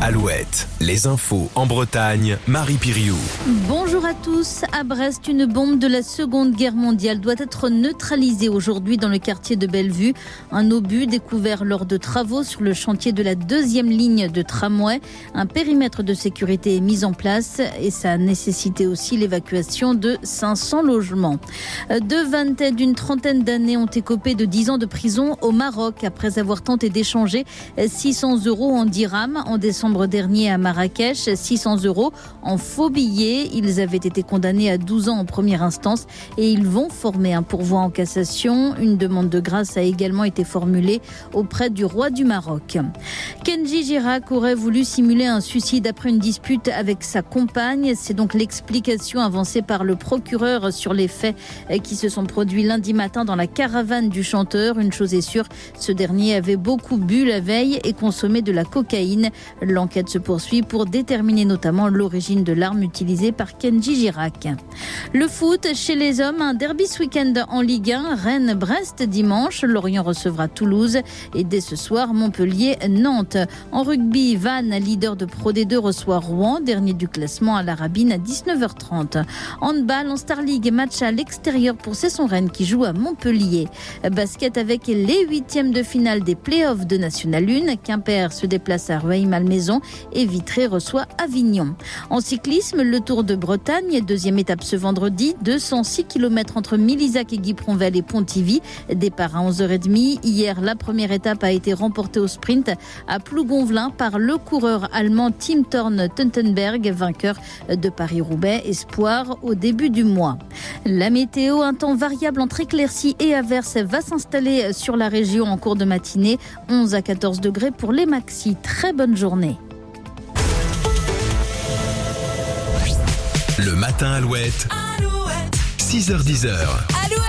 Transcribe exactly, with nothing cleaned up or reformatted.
Alouette, les infos en Bretagne, Marie Piriou. Bonjour à tous. À Brest, une bombe de la Seconde Guerre mondiale doit être neutralisée aujourd'hui dans le quartier de Bellevue. Un obus découvert lors de travaux sur le chantier de la deuxième ligne de tramway. Un périmètre de sécurité est mis en place et ça a nécessité aussi l'évacuation de cinq cents logements. Deux Vantais d'une trentaine d'années ont écopé de dix ans de prison au Maroc après avoir tenté d'échanger six cents euros en dirhams en décembre dernier à Marrakech, six cents euros en faux billets. Ils avaient été condamnés à douze ans en première instance et ils vont former un pourvoi en cassation. Une demande de grâce a également été formulée auprès du roi du Maroc. Kenji Girac aurait voulu simuler un suicide après une dispute avec sa compagne. C'est donc l'explication avancée par le procureur sur les faits qui se sont produits lundi matin dans la caravane du chanteur. Une chose est sûre, ce dernier avait beaucoup bu la veille et consommé de la cocaïne. L'enquête se poursuit pour déterminer notamment l'origine de l'arme utilisée par Kenji Girac. Le foot, chez les hommes, un derby ce week-end en Ligue un. Rennes-Brest dimanche. Lorient recevra Toulouse. Et dès ce soir, Montpellier-Nantes. En rugby, Vannes, leader de Pro D deux, reçoit Rouen, dernier du classement à la Rabine à dix-neuf heures trente. Handball en Star League, match à l'extérieur pour Cesson-Rennes qui joue à Montpellier. Basket avec les huitièmes de finale des play-offs de National un. Quimper se déplace à Rueil-Malmaison et Vitré reçoit Avignon. En cyclisme, le Tour de Bretagne, deuxième étape ce vendredi, deux cent six kilomètres entre Milizac et Guipronvel et Pontivy. Départ à onze heures trente. Hier, la première étape a été remportée au sprint à Plougonvelin par le coureur allemand Tim Thorn Tuntenberg, vainqueur de Paris-Roubaix, espoir au début du mois. La météo, un temps variable entre éclaircies et averses va s'installer sur la région en cours de matinée. onze à quatorze degrés pour les maxis. Très bonne journée. Le matin Alouette, Alouette. six heures dix.